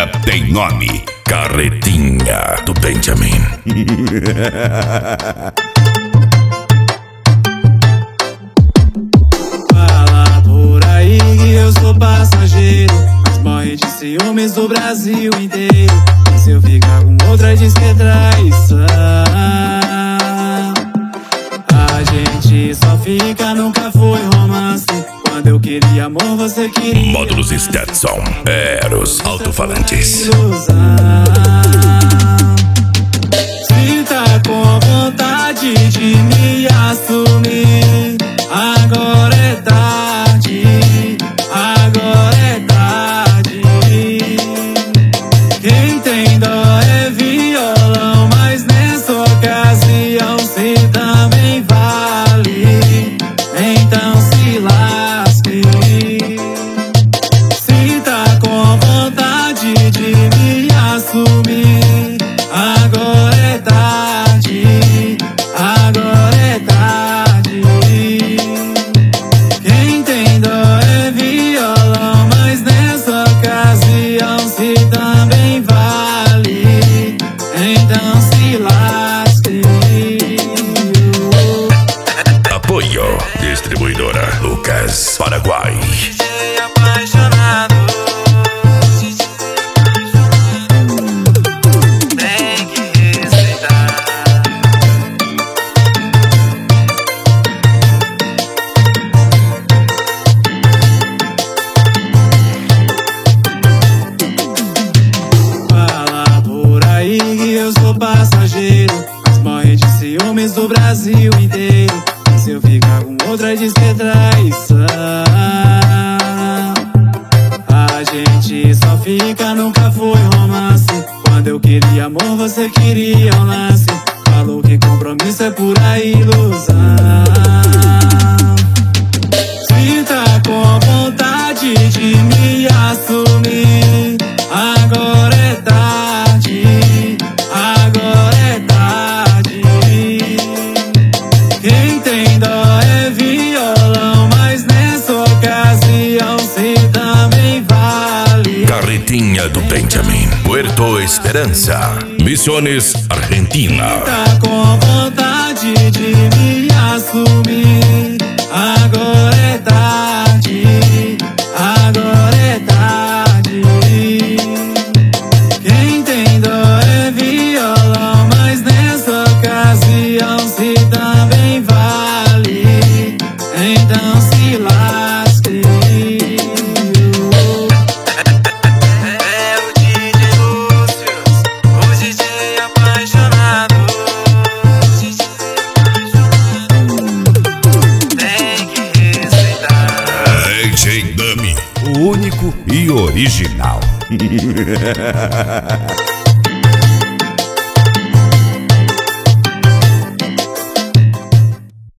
tem nome: Carretinha do Benjamin. Fala por aí que eu sou passageiro, mas morre de ciúmes do Brasil inteiro. E se eu ficar com outra diz que é traição. A gente só fica, nunca foi romance. Quando eu queria amor, você queria. Módulos Stetson, Eros Alto-Falantes. Ilusão. Se tá com vontade de me assumir, agora é tarde, agora é tarde. Quem tem dó é violão, mas nessa ocasião se também vale, então se lasque. Se tá com vontade de me assumir, agora é tarde, agora é tarde. Quem tem dó é violão, mas nessa ocasião se também vale, então se lasque. Apoio Distribuidora Lucas, Paraguai. Apaixonado, tem que respeitar. Fala por aí que eu sou passageiro, mas morre de ciúmes do Brasil inteiro. E se eu ficar com outra diz que é traição. A gente só fica, nunca foi romance. Quando eu queria amor, você queria um lance. Falou que compromisso é pura ilusão. Se tá com vontade de me assumir, agora é tarde, agora é tarde. Quem tem dó é violão, mas nessa ocasião se também vale. Carretinha do Benjamin, Puerto Esperança, Misiones, Argentina. Tá com vontade de me assumir, agora é tarde, agora é tarde. Quem tem dó é violão, mas nessa ocasião se também vale, então se lasque. É o DJ Lúcius, o DJ apaixonado. Tem que respeitar. DJ Dummy, o único e original.